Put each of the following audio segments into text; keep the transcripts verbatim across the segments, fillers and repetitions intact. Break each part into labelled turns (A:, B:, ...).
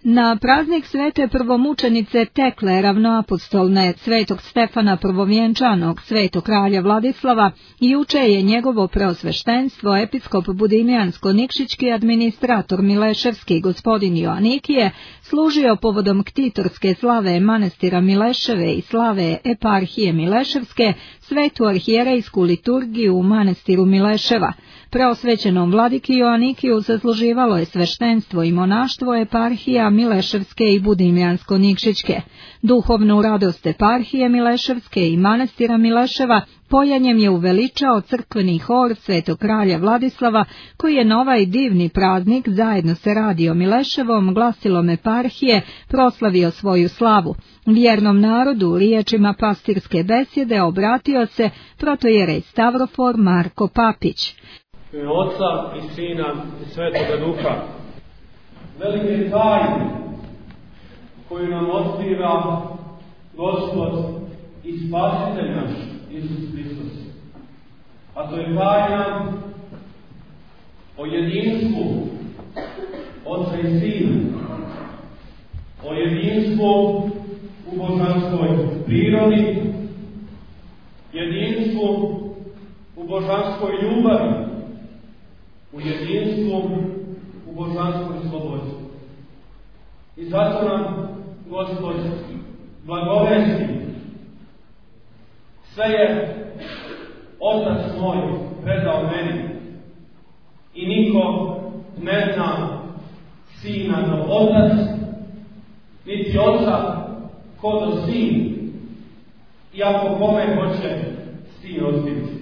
A: Na praznik svete prvomučenice Tekle ravnoapostolne svetog Stefana Prvovjenčanog, svetog kralja Vladislava, juče je njegovo preosveštenstvo episkop Budimljansko-Nikšićki administrator Mileševski gospodin Joanikije služio povodom ktitorske slave manastira Mileševe i slave eparhije Mileševske svetu arhijerejsku liturgiju u manastiru Mileševa. Preosvećenom vladiki Joanikiju zasluživalo je sveštenstvo i monaštvo eparhija Mileševske i Budimljansko-Nikšićke. Duhovnu radost eparhije Mileševske i manastira Mileševa pojanjem je uveličao crkveni hor svetog kralja Vladislava, koji je na ovaj divni praznik zajedno sa radio Mileševom glasilom eparhije proslavio svoju slavu. Vjernom narodu riječima pastirske besjede obratio se protojerej Stavrofor Marko Papić.
B: Oca i Sina i Svetoga Duha. Velike tajne koju nam otkriva Gospod i Spasitelj naš Isus Hristos. A to je tajna o jedinstvu Oca i Sina, o jedinstvu u božanskoj prirodi, jedinstvu u božanskoj ljubavi, u jedinstvu u božanskoj slobodi. I zato nam Gospod blagovesti. Sve je Otac moj predao meni i niko ne zna Sina do Otac, niti Oca ko do Sin, iako kome hoće Sin otkriti.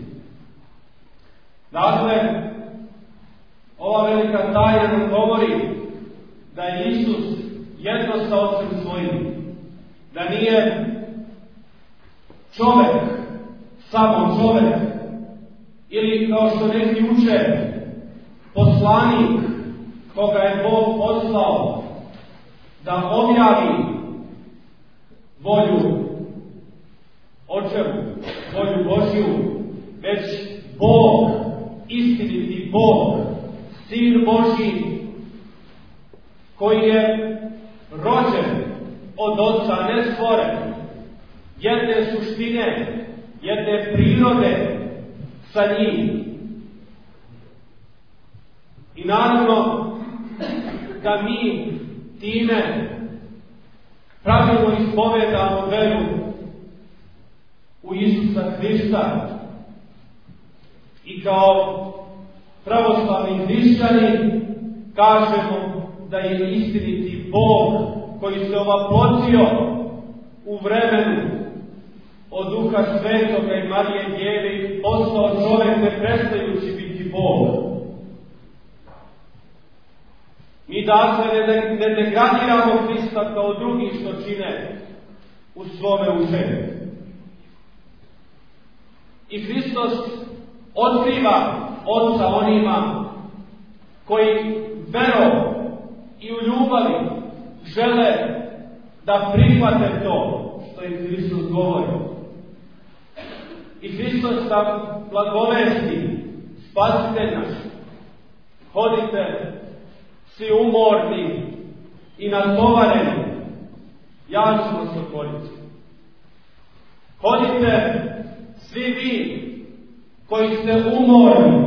B: Dakle, ova velika tajna nam govori da je Isus jedno sa Otcem svojim, da nije čovjek, samo čovjek, ili kao što neki uče, poslanik koga je Bog poslao da objavi volju Očevu, volju Božju, već Bog, istiniti Bog, Sin Božji, koji je rođen od Oca, ne stvoren, jedne suštine, jedne prirode sa njim. I naravno da mi time pravilno ispovedamo veru u Isusa Hrista i kao pravoslavni hrišćani kažemo da je istiniti Bog koji se ovaplotio u vremenu od Duha Svetoga i Marije Djevi postao čovjek ne prestajući biti Bog. Mi dakle ne, ne degradiramo Hrista kao drugi što čine u svome učenju. I Hristos otkriva Otca onima koji verom i u ljubavi žele da prihvate to što im Hristos govori. I Hristos nam blagovesti, Spasitelj naš. Hodite svi umorni i natovareni, ja ću vas otvoriti. Hodite svi vi koji ste umorni,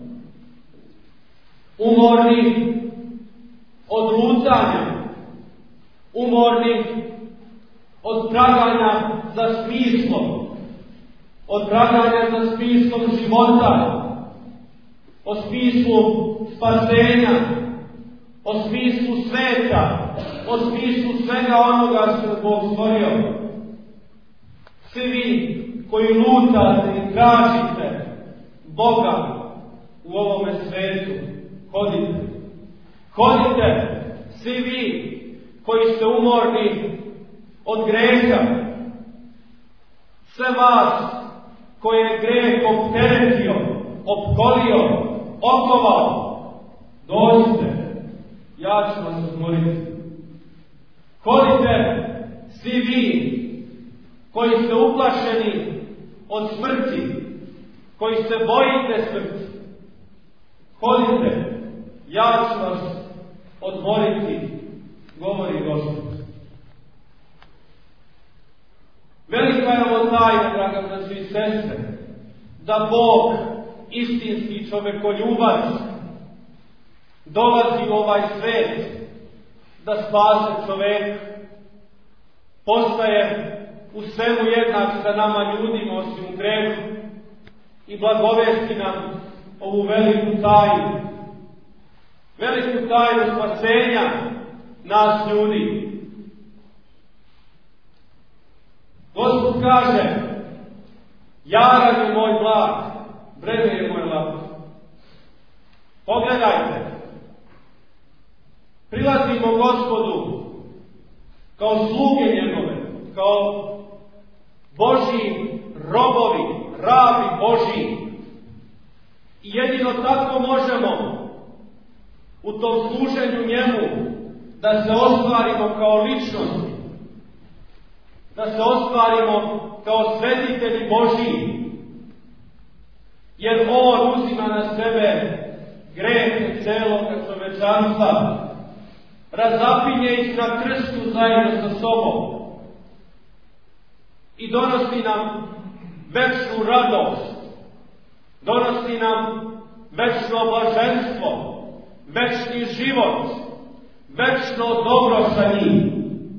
B: umorni od lutanja, umorni od traganja za smislom, od traganja za smislom života, o smislu spasenja, o smislu sveta, o smislu svega onoga što je Bog stvorio. Svi vi koji lutate i tražite Boga u ovome svetu, hodite. Hodite svi vi koji ste umorni od greha. Sve vas koje je greh opteretio, opkolio, okovao, dođite, ja ću vas odmoriti. Hodite svi vi koji ste uplašeni od smrti, koji se bojite smrti. Hodite, ja ću vas odmoriti. govori Gospod. Velika je ovo tajna, draga braćo i sestre, da Bog, istinski čovekoljubac, dolazi u ovaj svet da spase čoveka, postaje u svemu jednak sa nama ljudima osim u grehu i blagovesti nam ovu veliku tajnu, veliku tajnu spasenja nas ljudi. Gospod kaže, jaran je moj blag, breme je moj lako. Pogledajte, prilazimo Gospodu kao sluge njegove, kao Božji robovi, rabi Božji. I jedino tako možemo u tom služenju njemu da se ostvarimo kao ličnosti, da se ostvarimo kao svetitelji Božji, jer on uzima na sebe grehe celoga čovečanstva, razapinje ih na krstu zajedno sa sobom i donosi nam večnu radost, donosi nam večno blaženstvo, večni život, večno dobro sa njim.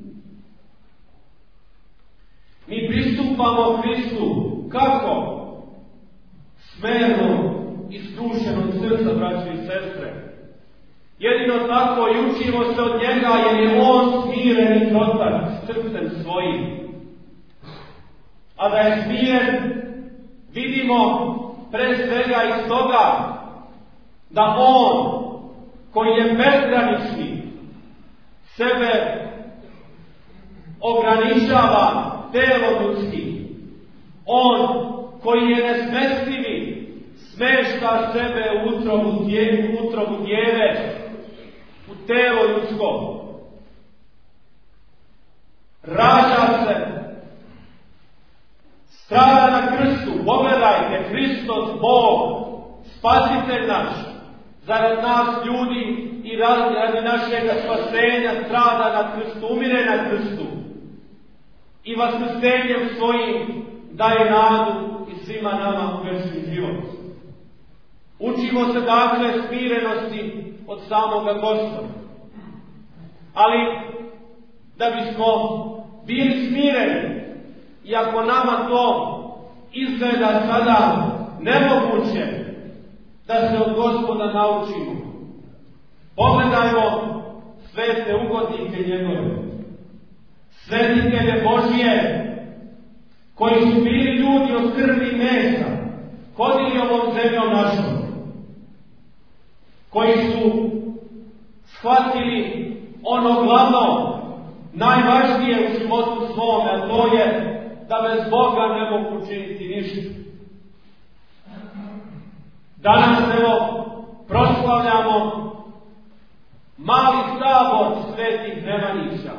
B: Mi pristupamo Hristu kako? Smerno i skrušenog srca, braći i sestre. Jedino tako i učimo se od njega, jer je on smiren i krotak srcem svojim. A da je smiren, vidimo pre svega iz toga da on, koji je bezgranični, sebe ograničava telo ljudski. On, koji je nesmestivi, smešta sebe u utrobu djeve, u utrobu djeve, u telo ljudsko. Rađa se, strada na krstu. Pogledajte, Hristos, Bog, Spasitelj naš, zarad nas ljudi i radi našega spasenja strada na krstu, umire na krstu. I vaskrsenjem svojim daje nadu i svima nama u večni život. Učimo se dakle smirenosti od samoga Gospoda. Ali da bismo bili smireni, i ako nama to izgleda sada nemoguće da se od Gospoda naučimo, pogledajmo svete ugodnike njegove, svetitelje Božije, koji su bili ljudi od krvi i mesa, hodili ovom zemljom našom, koji su shvatili ono glavno, najvažnije u životu svome, a to je da bez Boga ne mogu učiniti ništa. Danas evo proslavljamo mali sabor svetih Nemanjića,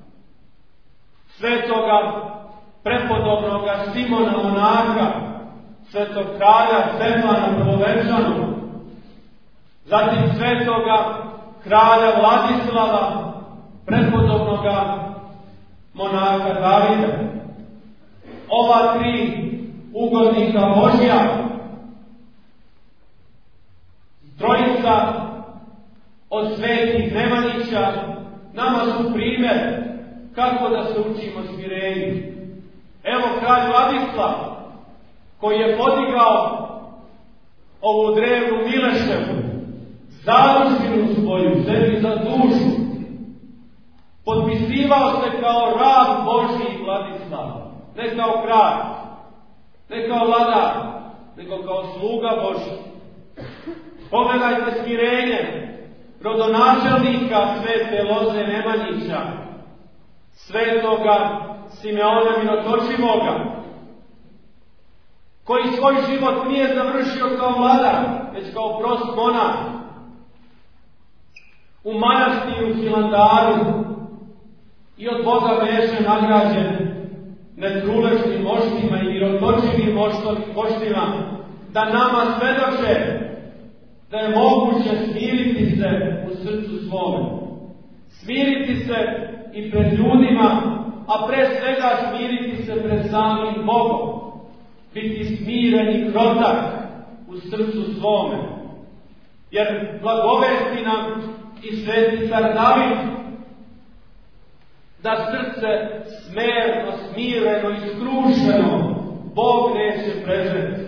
B: svetoga prepodobnoga Simona monaha, svetog kralja Stefana Prvovenčanog, zatim svetoga kralja Vladislava, prepodobnoga monaha Davida. Ova tri ugodnika Božja, trojica od svetih Nemanjića, nama su primjer kako da se učimo smirenju. Evo kralj Vladislav, koji je podigao ovu drevnu Mileševu, zadužbinu svoju, sebi za dušu, potpisivao se kao rab Božji Vladislav, ne kao kralj, ne kao vladar, nego kao sluga Božji. Pogledajte smirenje rodonačelnika svete Loze Nemanjića, svetoga Simeona Mirotočivoga, koji svoj život nije završio kao vladar, već kao prost monah. U manastiru Hilandaru i od Boga beše nagrađen netrulešnim moštima i mirotočivim moštima, da nama svedoče da je moguće smiriti se u srcu svome. Smiriti se i pred ljudima, a pre svega smiriti se pred samim Bogom. Biti smiren i krotak u srcu svome. Jer blagovesti nam i sveti car David da srce smerno, smireno i skrušeno Bog neće prezreti.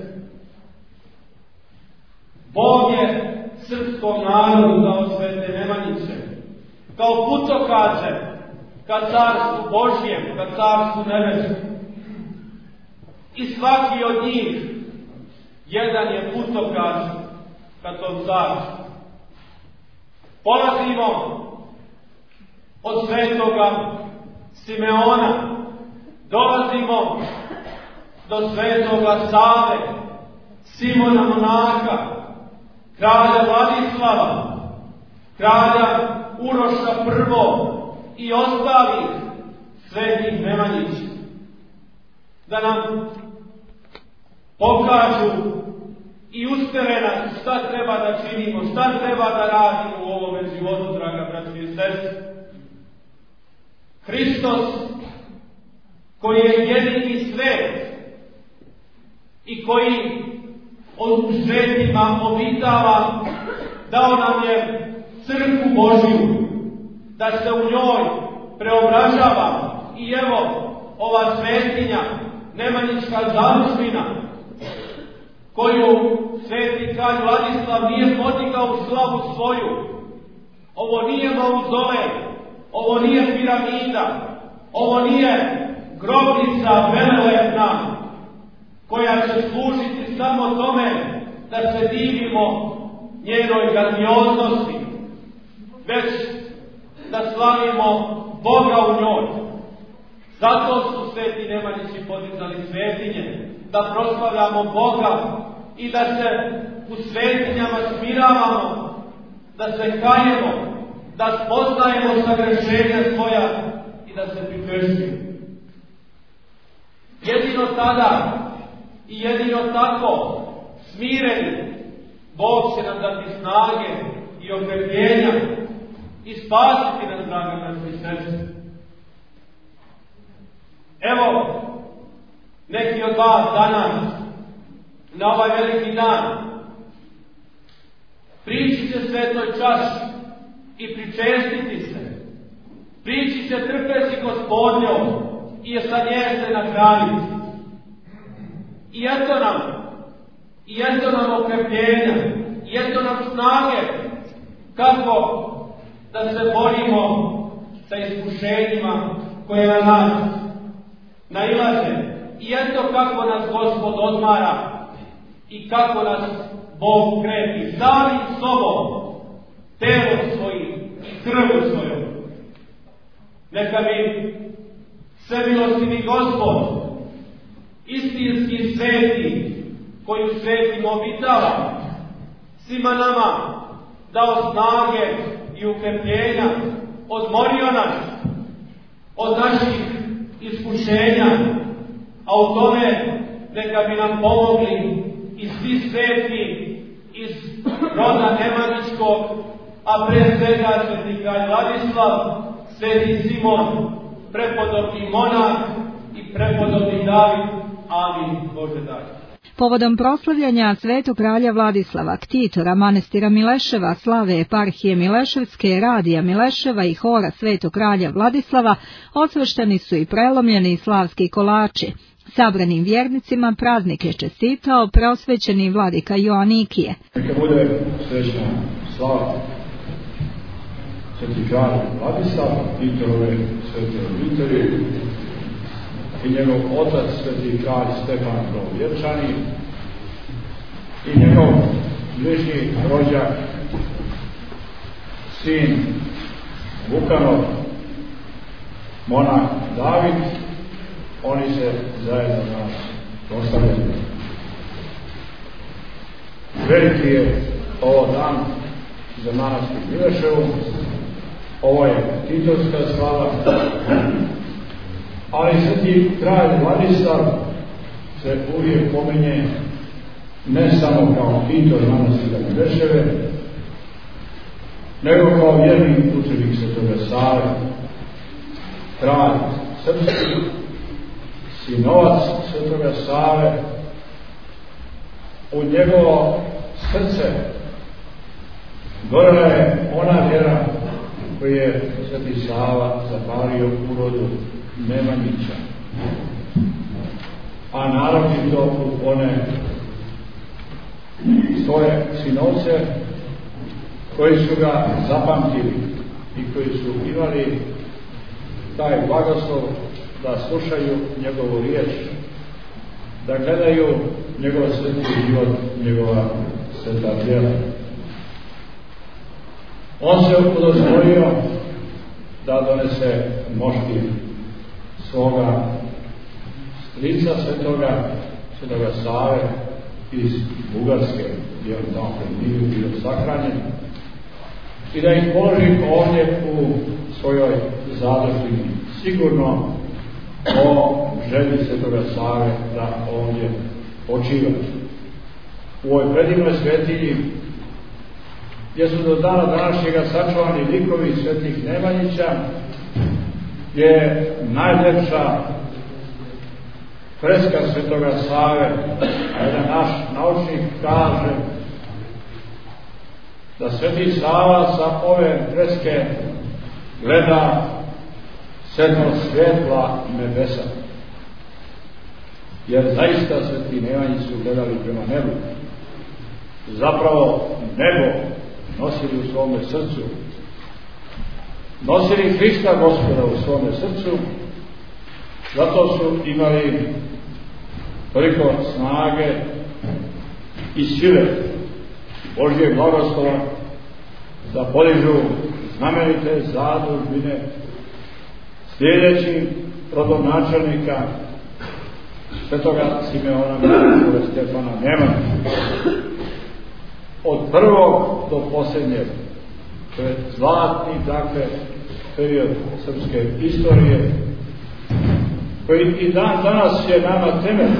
B: Bog je srpskom narodu dao svete Nemanjiće kao putokaze ka carstvu Božjem, ka carstvu nebeskom. I svaki od njih jedan je putokaz ka tom carstvu. Polazimo od svetoga Simeona, dolazimo do svetoga Save, Simona monaha, kralja Vladislava, kralja Uroša prvo i ostalih svetih Nemanjića, da nam pokažu i usmere nas šta treba da činimo, šta treba da radimo u ovome životu, draga braći i sestre. Hristos, koji je jedini svet i koji u svetima obitava, dao nam je crkvu Božju, da se u njoj preobražava. I evo, ova svetinja, Nemanjićka zadužbina, koju sveti kralj Vladislav nije podigao u slavu svoju. Ovo nije mauzolej, ovo nije piramida, ovo nije grobnica velelepna, koja će služiti samo tome da se divimo njenoj grandioznosti, već da slavimo Boga u njoj. Zato su sveti Nemanjići podizali svetinje, da proslavljamo Boga i da se u svetinjama smiravamo, da se kajemo, da spoznajemo sagrešenja svoja i da se prikrstimo. Jedino tada i jedino tako smireni Bog će nam dati snage i okrepljenja i spasiti nas, draga braćo i sestre. Evo, neki od vas danas, na ovaj veliki dan, prići će svetoj čaši i pričestiti se. Prići će trpezi Gospodnjom i sa nje se nahraniti. I eto nam, i eto nam okrepljenja, i eto nam snage kako da se borimo sa iskušenjima koje na nas nailaze. I eto kako nas Gospod odmara i kako nas Bog krepi samim sobom, telom svojim i krvju svojom. Neka mi svemilostivi Gospod, istinski sveti, koji u svetima obitava, svima nama dao snage i ukrepljenja, odmorio nas od naših iskušenja, a u tome neka bi nam pomogli i svi sveti iz roda Nemanjićkog, a pre svega sveti kralj Vladislav, sveti Simon, prepodobni monah i prepodobni David. Amin. Bože daj.
A: Povodom proslavljanja svetog kralja Vladislava, ktitora manastira Mileševa, slave eparhije Mileševske, radija Mileševa i hora svetog kralja Vladislava, osvešteni su i prelomljeni slavski kolači. Sabranim vjernicima praznik je čestitao preosvećeni vladika Joanikije.
C: Neka bude srećna slava sveti kralj Vladislav, ktitorove svete obitelji, i njegov otac, sveti kralj Stefan Novovječani, i njegov bližnji rođak, sin Vukanov, monah David, oni se zajedno nas proslavljaju. Veliki je ovo dan za manastir Mileševu, ovo je ktitorska slava, ali sveti kralj Vladislav se uvijek pominje ne samo kao ktitor manastira Mileševe, nego kao vjerni učenik Svetoga Save, kralj srpski, sinovac Svetoga Save. U njegovo srce gorela je ona vjera koju je Sveti Sava zapalio u rodu Nemanjića, a naročito u one svoje sinovce koji su ga zapamtili i koji su imali taj blagoslov da slušaju njegovu riječ, da gledaju njegov sveti život, njegova sveta djela. On se udostojio da donese mošti svoga strica svetoga, Svetoga Save iz Bugarske, gdje on tamo nije bio sahranjen, i da ih položi ovdje u svojoj zadužbini, sigurno o želji Svetoga Save da ovdje počiva. U ovoj predivnoj svetinji, gdje su do dana današnjega sačuvani likovi svetih Nemanjića, gdje je najljepša freska Svetoga Save, a jedan naš naučnik kaže da Sveti Sava sa ove freske gleda sedmo svjetla nebesa, jer zaista sveti Nemanji su gledali prema nebu, zapravo nebo nosili u svome srcu, nosili Hrista Gospoda u svome srcu, zato su imali toliko snage i sile Božje blagoslova da podižu znamenite zadužbine sljedeći rodonačelnika Svetoga Simeona Miroslava Stefana Nemanjića. Od prvog do posljednjeg, to je zlatni, dakle, period srpske istorije, koji i dan danas je nama temelj.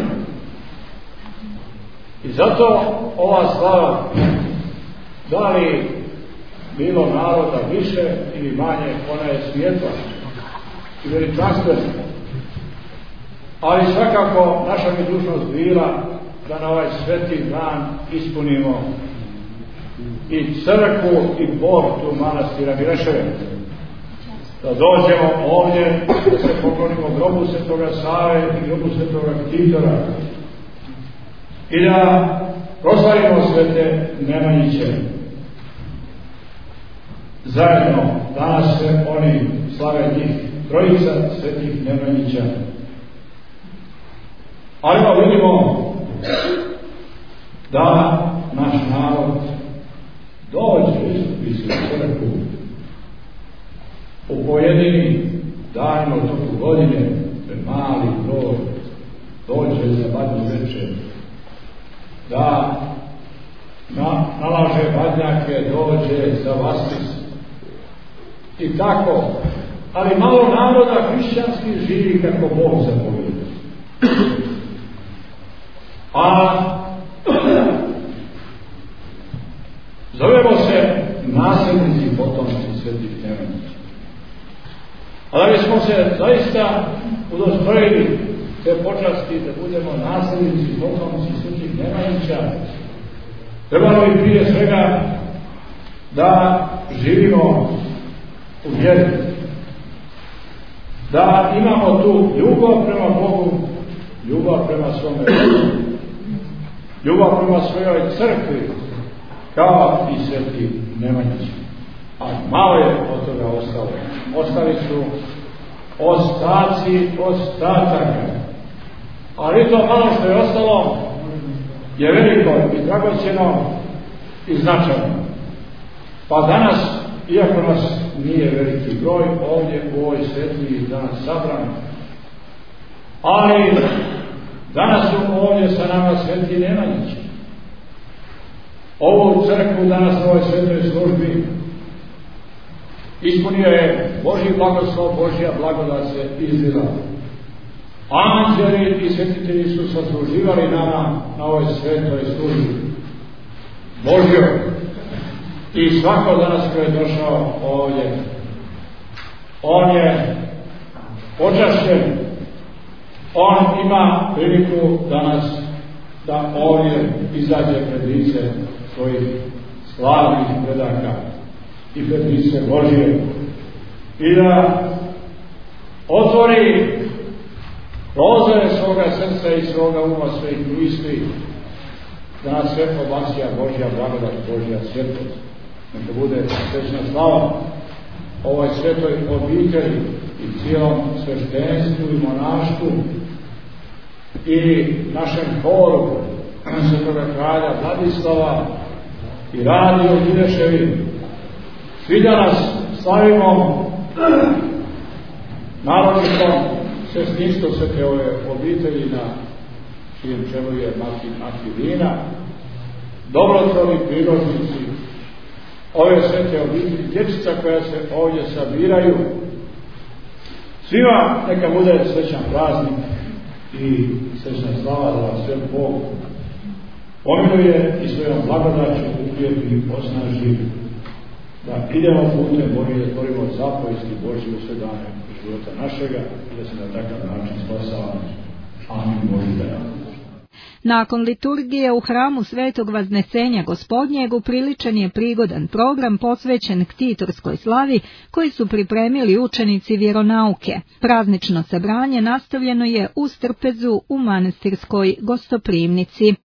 C: I zato ova slava, da li bilo naroda više ili manje, ona je svijetla i veličanstvena. Ali svakako naša bi dužnost bila da na ovaj sveti dan ispunimo i crkvu i portu manastira Mileševe. Da dođemo ovdje, da se poklonimo grobu Svetoga Save i grobu Svetoga Ktitora i da proslavimo svete Nemanjiće. Zajedno danas se oni slave njih, trojica svetih Nemanjića. Ali vidimo da naš narod dođe istupi se u crkvu u pojedini danima u toku godine, mali broj dođe za badnju večer, da na, nalaže badnjake, dođe za vaskrs i tako, ali malo naroda hrišćanski živi kako Bog zapovjeda. A zovemo se nasljednici potomci svetih Nemanjića. A da bismo se zaista udostojili te počasti da budemo nasljednici potomci svetih Nemanjića, trebalo bi prije svega da živimo u vjeri, da imamo tu ljubav prema Bogu, ljubav prema svome rodu, ljubav prema svojoj crkvi, kao i sveti Nemanjići. A malo je od toga ostalo. Ostali su ostaci ostataka. Ali to malo što je ostalo je veliko i dragocjeno i značajno. Pa danas, iako nas nije veliki broj ovdje u ovoj svetliji danas sabran, ali danas su ovdje sa nama sveti Nemanjići. Ovu crkvu danas u ovoj svetoj službi ispunio je Božji blagoslov, Božja blagodat se izlila. Anđeli i svetitelji su sasluživali nama na ovoj svetoj službi Božjoj. I svako danas koji je došao ovdje, on je počašćen, on ima priliku danas da ovdje izađe pred lice svojih slavnih predaka i pred lice Božje i da otvori prozore svoga srca i svoga uma, svojih misli, da nas sve obasja Božja blagodat, Božja svjetlost. Neka bude srećna slava ovoj svetoj obitelji i cijelom sveštenstvu i monaštvu i našem horu svetoga kralja Vladislava i Radio Đileševi. Svi danas slavimo naročito sestrinstvo svete ove obitelji na čijem čelu je Martin Akvilina, dobrotvorni priložnici ove svete obitelji, dječica koja se ovdje sabiraju. Svima neka bude srećan praznik i srećna slava da vas sve Bog pomiluje i svojom blagodaću uprijepi i osnaži da idemo putem Božje, da tvorimo zapovesti Božje u sve dane života našega i da se na takav način spasavamo. Amin. Božji da.
A: Nakon liturgije u hramu Svetog Vaznesenja Gospodnjeg upriličen je prigodan program posvećen ktitorskoj slavi koji su pripremili učenici vjeronauke. Praznično sabranje nastavljeno je u Strpezu u manastirskoj gostoprimnici.